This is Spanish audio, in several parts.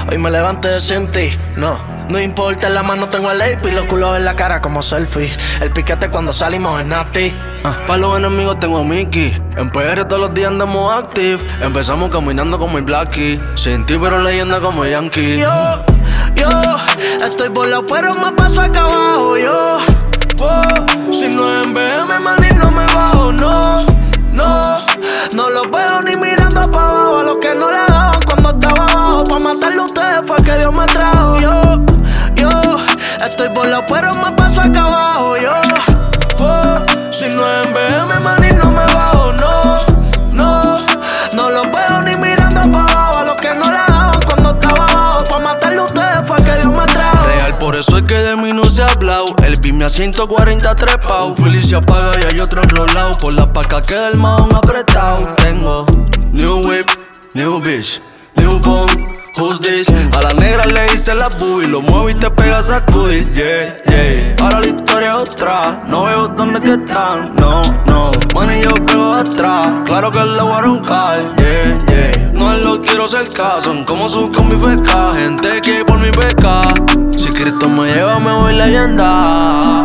Hoy me levanté sin ti, no importa, en la mano tengo el AP y los culos en la cara como selfie. El piquete cuando salimos es nasty. Pa' los enemigos tengo a Mickey. En PR todos los días andamos active. Empezamos caminando como el Blackie. Sin ti pero leyenda como Yankee. Yo estoy volado pero me paso acá abajo. Si no es en BM, man, y no me bajo, No los veo ni mirando pa' abajo. A los que no le daban cuando estaba abajo. Pa' matarlo a ustedes fue que Dios me trajo. Yo estoy volado pero me paso acá abajo. Si no es en BM, man, y no me bajo, No los veo ni mirando pa' abajo. A los que no le daban cuando estaba abajo. Pa' matarlo a ustedes fue que Dios me trajo. Real, por eso es que de mí no se ha hablado. El beam a 140 trepao. Feliz se apaga y hay otro enrolado. Por la paca queda el mahón apretado. Tengo new whip, new bitch, new bomb. Who's this? A la negra le hice la booby. Lo muevo y te pegas a sacudir, yeah. Ahora la historia es otra. No veo dónde que están, no. Man, y yo pego atrás. Claro que le voy a roncar, yeah. No lo quiero cerca. Son como sus con mi feca. Gente que por mi beca. Si Cristo me lleva, me voy leyenda.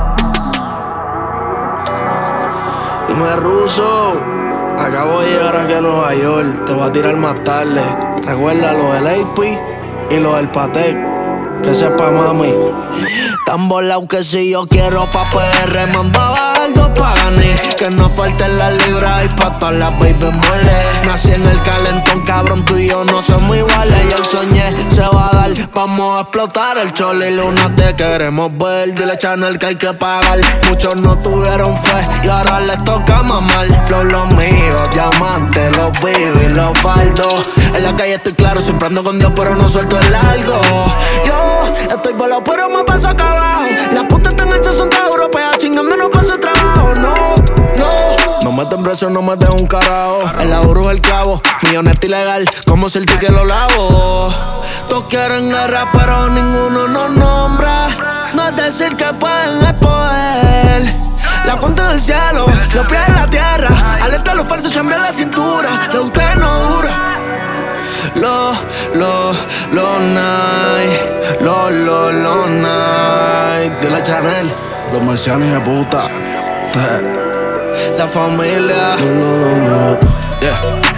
Dime, Ruso, acabo de llegar aquí a Nueva York. Te voy a tirar más tarde. Recuerda lo del AP y lo del Patek. Que sepa, mami. Tan volado que si yo quiero pa' PR, mando a bajar 2 paganes. Que no falten las libras y pa' todas las baby muele. Nací en el calentón, cabrón, tú y yo no somos iguales. Y el soñé se va a dar, vamos a explotar el chole y luna. Te queremos ver, dile Chanel que hay que pagar. Muchos no tuvieron fe y ahora les toca mamar. Flow los míos, diamantes, los vivos y los faldos. En la calle estoy claro, siempre ando con Dios pero no suelto el largo. Yo estoy volado pero me paso acá abajo. Las putas están hechas, son todas europeas. Chingando no paso el trabajo, no. No meten preso, no meten un carajo. En la burbuja el clavo, milloneta ilegal, como si el ticket lo lavo. Todos quieren guerra pero ninguno nos nombra. No es decir que pueden es poder. La cuenta en el cielo, los pies en la tierra. Alerta a los falsos, chambea la cintura. Lo de ustedes no dura. Los night de la Chanel, Los marcianos de puta. la familia. Yeah.